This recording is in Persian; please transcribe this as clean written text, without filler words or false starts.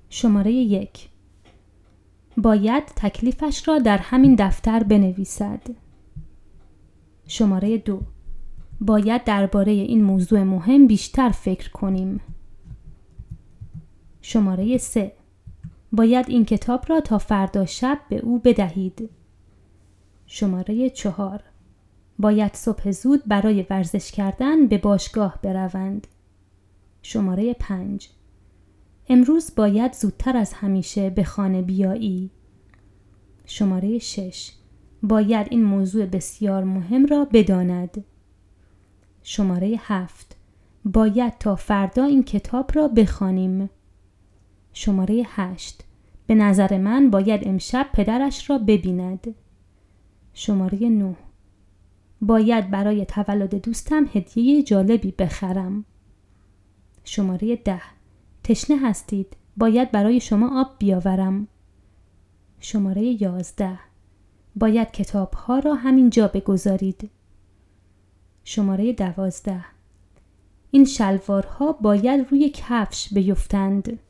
شماره 1. باید تکلیفش را در همین دفتر بنویسد. شماره 2. باید درباره این موضوع مهم بیشتر فکر کنیم. شماره 3. باید این کتاب را تا فردا شب به او بدهید. شماره 4. باید صبح زود برای ورزش کردن به باشگاه بروند. شماره 5. امروز باید زودتر از همیشه به خانه بیایی. شماره 6. باید این موضوع بسیار مهم را بداند. شماره 7. باید تا فردا این کتاب را بخوانیم. شماره 8. به نظر من باید امشب پدرش را ببیند. شماره 9. باید برای تولد دوستم هدیه جالبی بخرم. شماره 10. تشنه هستید؟ باید برای شما آب بیاورم. شماره 11. باید کتاب‌ها را همین جا بگذارید. شماره 12. این شلوارها باید روی کفش بیفتند.